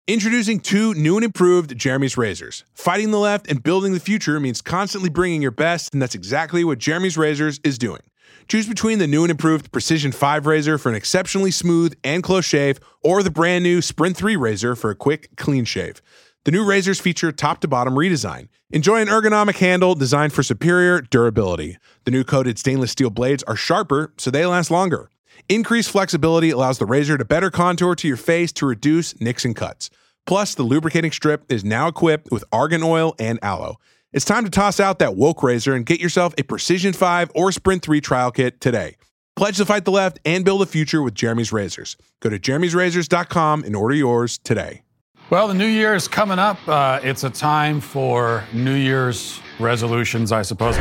Introducing two new and improved Jeremy's razors. Fighting the left and building the future means constantly bringing your best, and that's exactly what Jeremy's Razors is doing. Choose between the new and improved Precision 5 razor for an exceptionally smooth and close shave, or the brand new Sprint 3 razor for a quick, clean shave. The new razors feature top-to-bottom redesign. Enjoy an ergonomic handle designed for superior durability. The new coated stainless steel blades are sharper, so they last longer. Increased flexibility allows the razor to better contour to your face to reduce nicks and cuts. Plus, the lubricating strip is now equipped with argan oil and aloe. It's time to toss out that woke razor and get yourself a Precision 5 or Sprint 3 trial kit today. Pledge to fight the left and build a future with Jeremy's Razors. Go to jeremy'srazors.com and order yours today. Well, the new year is coming up. It's a time for New Year's resolutions, I suppose.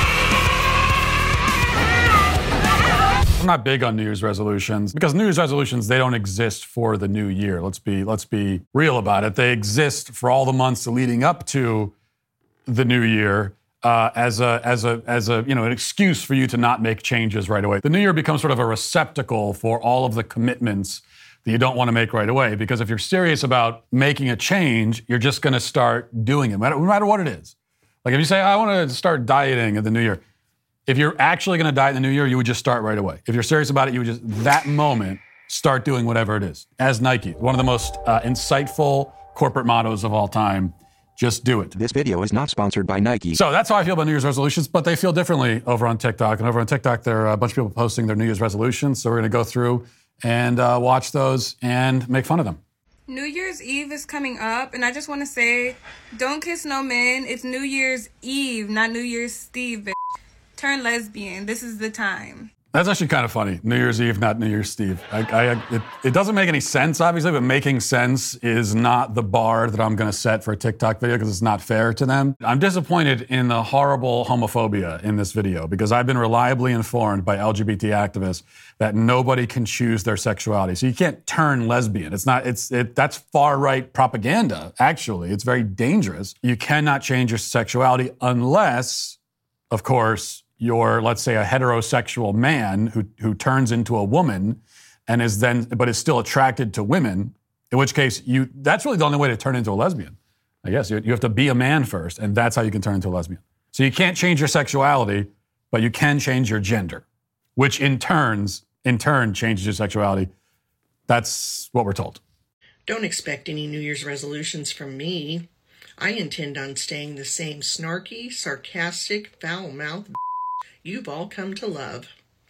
I'm not big on New Year's resolutions because New Year's resolutions, they don't exist for the new year. Let's be real about it. They exist for all the months leading up to the new year as an excuse for you to not make changes right away. The new year becomes sort of a receptacle for all of the commitments that you don't want to make right away, because if you're serious about making a change, you're just going to start doing it, no matter what it is. Like if you say, I want to start dieting in the new year, if you're actually going to diet in the new year, you would just start right away. If you're serious about it, you would just, that moment, start doing whatever it is. As Nike, one of the most insightful corporate mottos of all time, just do it. This video is not sponsored by Nike. So that's how I feel about New Year's resolutions, but they feel differently over on TikTok. And over on TikTok, there are a bunch of people posting their New Year's resolutions. So we're going to go through and watch those and make fun of them. New Year's Eve is coming up, and I just want to say, don't kiss no men. It's New Year's Eve, not New Year's Steve, bitch. Turn lesbian. This is the time. That's actually kind of funny. New Year's Eve, not New Year's Steve. It doesn't make any sense, obviously, but making sense is not the bar that I'm going to set for a TikTok video because it's not fair to them. I'm disappointed in the horrible homophobia in this video because I've been reliably informed by LGBT activists that nobody can choose their sexuality. So you can't turn lesbian. That's far-right propaganda, actually. It's very dangerous. You cannot change your sexuality unless, of course, you're, let's say, a heterosexual man who turns into a woman and is still attracted to women, in which case that's really the only way to turn into a lesbian. I guess you have to be a man first, and that's how you can turn into a lesbian. So you can't change your sexuality, but you can change your gender, which in turn changes your sexuality. That's what we're told. Don't expect any New Year's resolutions from me. I intend on staying the same snarky, sarcastic, foul-mouthed you've all come to love.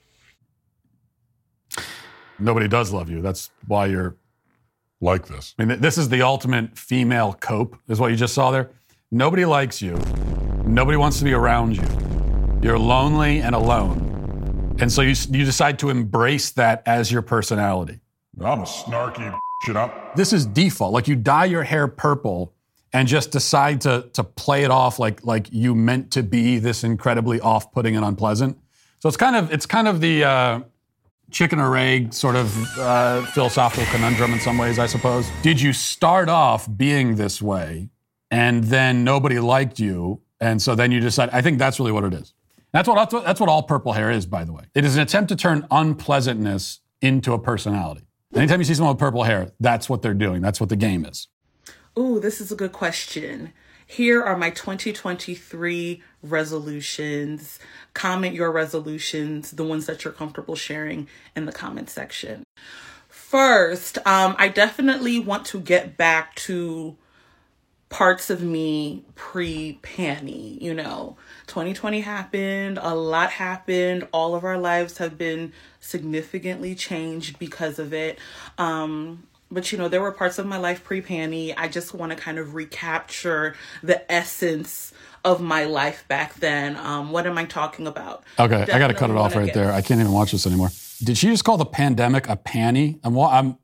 Nobody does love you. That's why you're like this. I mean, this is the ultimate female cope, is what you just saw there. Nobody likes you. Nobody wants to be around you. You're lonely and alone. And so you decide to embrace that as your personality. I'm a snarky shit up. This is default. Like you dye your hair purple and just decide to play it off like you meant to be this incredibly off-putting and unpleasant. So it's kind of the chicken or egg sort of philosophical conundrum in some ways, I suppose. Did you start off being this way, and then nobody liked you, and so then you decide? I think that's really what it is. That's what all purple hair is, by the way. It is an attempt to turn unpleasantness into a personality. Anytime you see someone with purple hair, that's what they're doing. That's what the game is. Ooh, this is a good question. Here are my 2023 resolutions. Comment your resolutions, the ones that you're comfortable sharing in the comment section. First, I definitely want to get back to parts of me pre-panty. 2020 happened, a lot happened. All of our lives have been significantly changed because of it. But, there were parts of my life pre-panty. I just want to kind of recapture the essence of my life back then. What am I talking about? Okay, I got to cut it off right there. I can't even watch this anymore. Did she just call the pandemic a panty? Am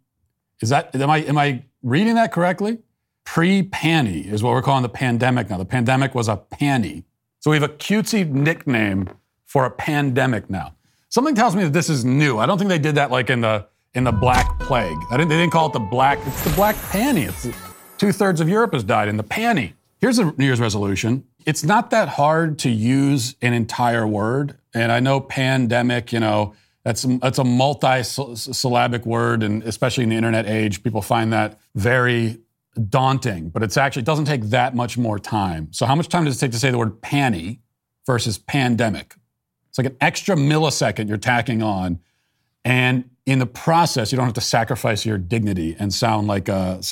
I reading that correctly? Pre-panty is what we're calling the pandemic now. The pandemic was a panty. So we have a cutesy nickname for a pandemic now. Something tells me that this is new. I don't think they did that like in the Black Plague. They didn't call it it's the Black Panty. It's 2/3 of Europe has died in the panty. Here's a New Year's resolution. It's not that hard to use an entire word. And I know pandemic, that's a multi-syllabic word. And especially in the internet age, people find that very daunting, but it doesn't take that much more time. So how much time does it take to say the word panty versus pandemic? It's like an extra millisecond you're tacking on, and in the process, you don't have to sacrifice your dignity and sound like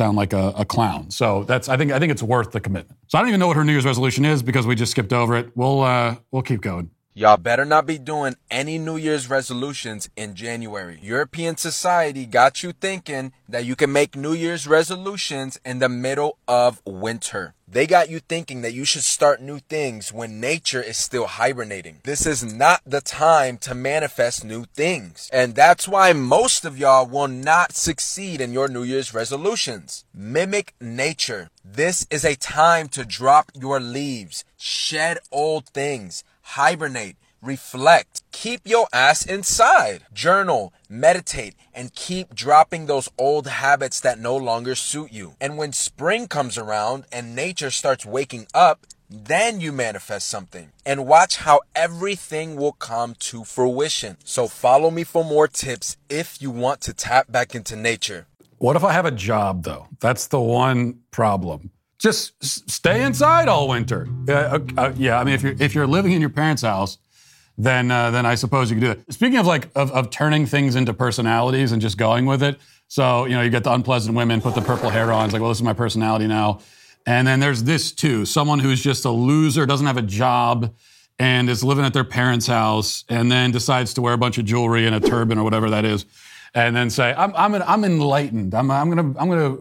a clown. So I think it's worth the commitment. So I don't even know what her New Year's resolution is because we just skipped over it. We'll keep going. Y'all better not be doing any New Year's resolutions in January. European society got you thinking that you can make New Year's resolutions in the middle of winter. They got you thinking that you should start new things when nature is still hibernating. This is not the time to manifest new things. And that's why most of y'all will not succeed in your New Year's resolutions. Mimic nature. This is a time to drop your leaves, shed old things, hibernate, reflect, keep your ass inside, journal, meditate, and keep dropping those old habits that no longer suit you. And when spring comes around and nature starts waking up, then you manifest something. And watch how everything will come to fruition. So follow me for more tips if you want to tap back into nature. What if I have a job, though? That's the one problem. Just stay inside all winter. Yeah, I mean, if you're living in your parents' house, then I suppose you can do it. Speaking of turning things into personalities and just going with it. So, you get the unpleasant women, put the purple hair on. It's like, well, this is my personality now. And then there's this too. Someone who's just a loser, doesn't have a job, and is living at their parents' house, and then decides to wear a bunch of jewelry and a turban or whatever that is. And then say, I'm enlightened. I'm gonna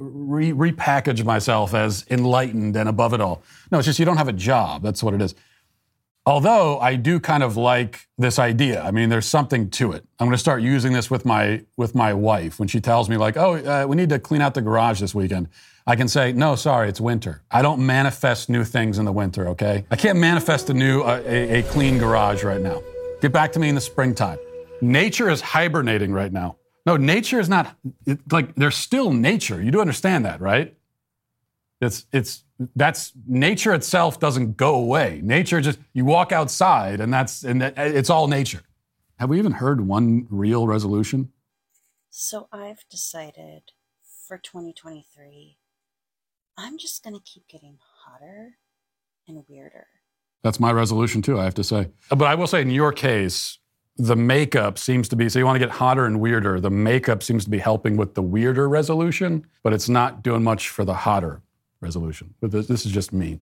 repackage myself as enlightened and above it all. No, it's just you don't have a job. That's what it is. Although I do kind of like this idea. I mean, there's something to it. I'm gonna start using this with my wife when she tells me like, we need to clean out the garage this weekend. I can say, no, sorry, it's winter. I don't manifest new things in the winter. Okay, I can't manifest a clean garage right now. Get back to me in the springtime. Nature is hibernating right now. No, nature is not, there's still nature. You do understand that, right? That's nature itself doesn't go away. Nature just, you walk outside and it's all nature. Have we even heard one real resolution? So I've decided for 2023, I'm just going to keep getting hotter and weirder. That's my resolution too, I have to say. But I will say in your case, the makeup seems to be, so you want to get hotter and weirder. The makeup seems to be helping with the weirder resolution, but it's not doing much for the hotter resolution. But this is just me.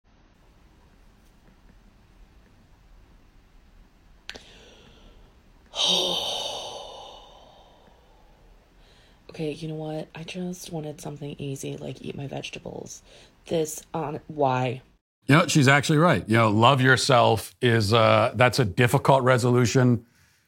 Okay, you know what? I just wanted something easy, like eat my vegetables. Why? She's actually right. Love yourself is, that's a difficult resolution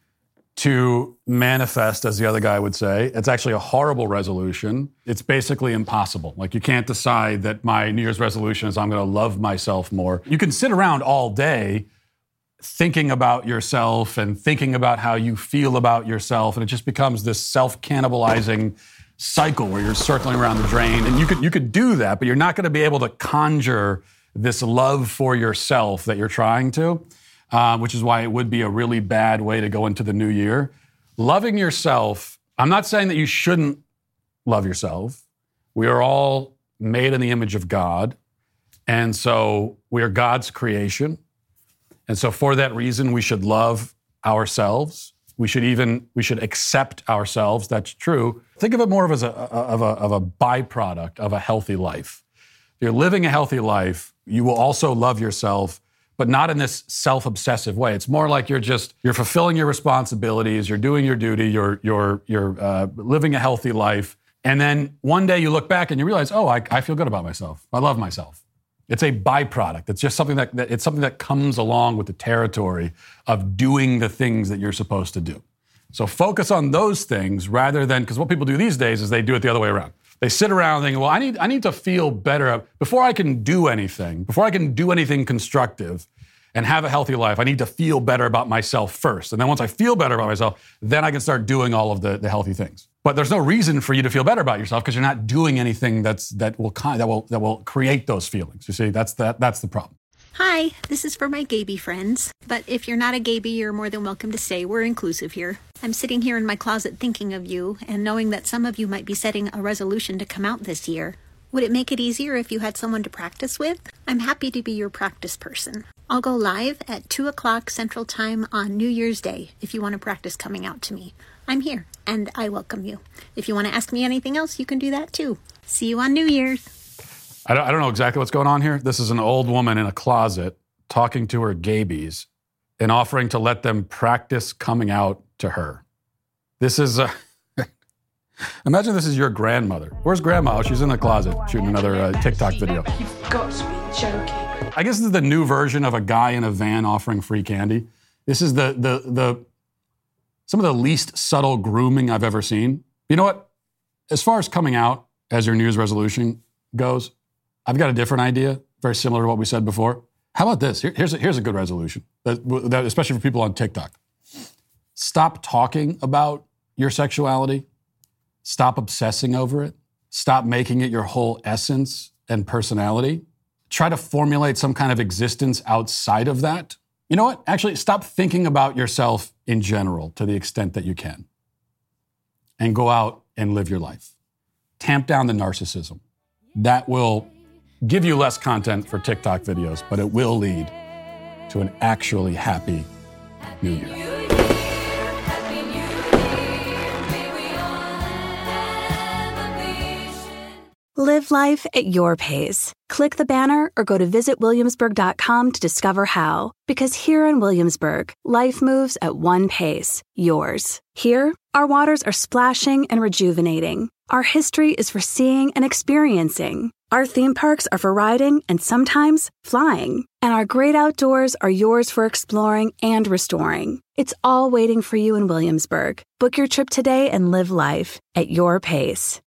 to manifest, as the other guy would say. It's actually a horrible resolution. It's basically impossible. Like, you can't decide that my New Year's resolution is I'm going to love myself more. You can sit around all day thinking about yourself and thinking about how you feel about yourself, and it just becomes this self-cannibalizing cycle where you're circling around the drain. And you could do that, but you're not going to be able to conjure this love for yourself that you're trying to. Which is why it would be a really bad way to go into the new year. Loving yourself, I'm not saying that you shouldn't love yourself. We are all made in the image of God. And so we are God's creation. And so for that reason, we should love ourselves. We should accept ourselves. That's true. Think of it more of as a byproduct of a healthy life. If you're living a healthy life, you will also love yourself, but not in this self-obsessive way. It's more like you're fulfilling your responsibilities, you're doing your duty, you're living a healthy life. And then one day you look back and you realize, I feel good about myself. I love myself. It's a byproduct. It's just something that comes along with the territory of doing the things that you're supposed to do. So focus on those things rather than, because what people do these days is they do it the other way around. They sit around thinking, well, I need to feel better. Before I can do anything constructive and have a healthy life, I need to feel better about myself first. And then once I feel better about myself, then I can start doing all of the healthy things. But there's no reason for you to feel better about yourself because you're not doing anything that will create those feelings. You see, that's the problem. Hi, this is for my Gaby friends. But if you're not a Gaby, you're more than welcome to stay. We're inclusive here. I'm sitting here in my closet thinking of you and knowing that some of you might be setting a resolution to come out this year. Would it make it easier if you had someone to practice with? I'm happy to be your practice person. I'll go live at 2 o'clock Central Time on New Year's Day if you want to practice coming out to me. I'm here, and I welcome you. If you want to ask me anything else, you can do that too. See you on New Year's. I don't know exactly what's going on here. This is an old woman in a closet talking to her gabies and offering to let them practice coming out to her. This is imagine this is your grandmother. Where's grandma? Oh, she's in the closet shooting another TikTok video. You've got to be joking. I guess this is the new version of a guy in a van offering free candy. This is the some of the least subtle grooming I've ever seen. You know what? As far as coming out as your New Year's resolution goes, I've got a different idea, very similar to what we said before. How about this? Here's a good resolution, that especially for people on TikTok. Stop talking about your sexuality. Stop obsessing over it. Stop making it your whole essence and personality. Try to formulate some kind of existence outside of that. You know what? Actually, stop thinking about yourself in general to the extent that you can. And go out and live your life. Tamp down the narcissism. That will give you less content for TikTok videos, but it will lead to an actually happy New Year. Live life at your pace. Click the banner or go to visitwilliamsburg.com to discover how. Because here in Williamsburg, life moves at one pace, yours. Here, our waters are splashing and rejuvenating. Our history is for seeing and experiencing. Our theme parks are for riding and sometimes flying. And our great outdoors are yours for exploring and restoring. It's all waiting for you in Williamsburg. Book your trip today and live life at your pace.